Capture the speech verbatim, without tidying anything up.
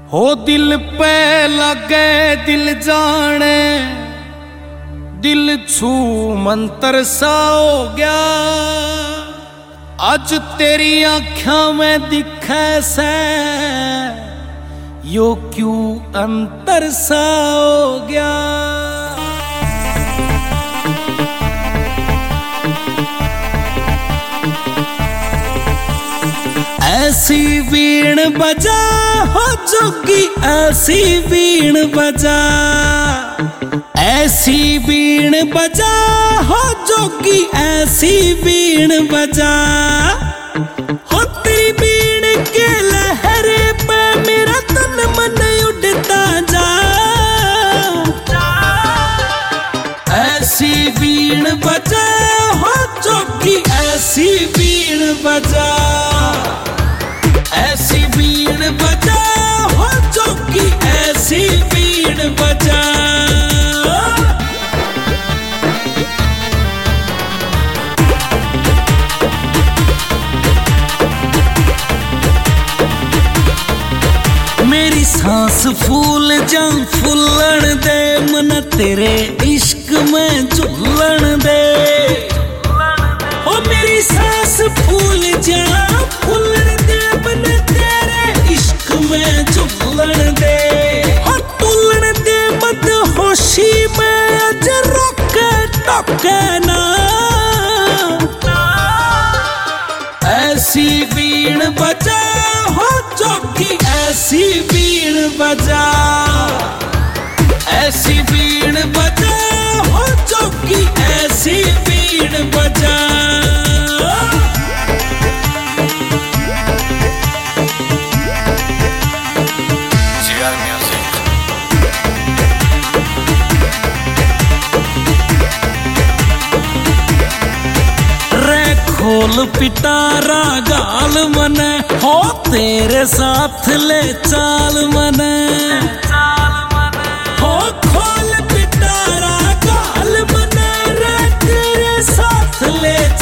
हो दिल पे लगे दिल जाने, दिल छू मंतर सा हो गया। आज तेरी आँखों में दिखे से यो क्यों अंतर सा हो गया। ऐसी बीण बजा हो जोगी, ऐसी बीण बजा, ऐसी बीण बजा हो जोगी, ऐसी बीण बजा। हो तेरी बीण के लहरे पे मेरा तन मन उड़ता जा। ऐसी बीण बजा हो जोगी, ऐसी बीण बजा, ऐसी बीण बजा हो जोगी, ऐसी बीण बजा। मेरी सांस फूल जा फूलन दे, मन तेरे इश्क में झूलन दे। ओ मेरी सांस फूल जा फूलन दे, मन तेरे इश्क में झूलन दे। हो तुलन दे मत होशी में, अज रोके टोके ना। ऐसी बीण बजा हो जोगी, ऐसी बीण बजा, ऐसी बीण बजा हो जोगी, ऐसी बीण बजा। खोल पिटारा गाल मने, हो तेरे साथ ले चाल मने। हो खोल पिटारा गाल मने रे, तेरे साथ ले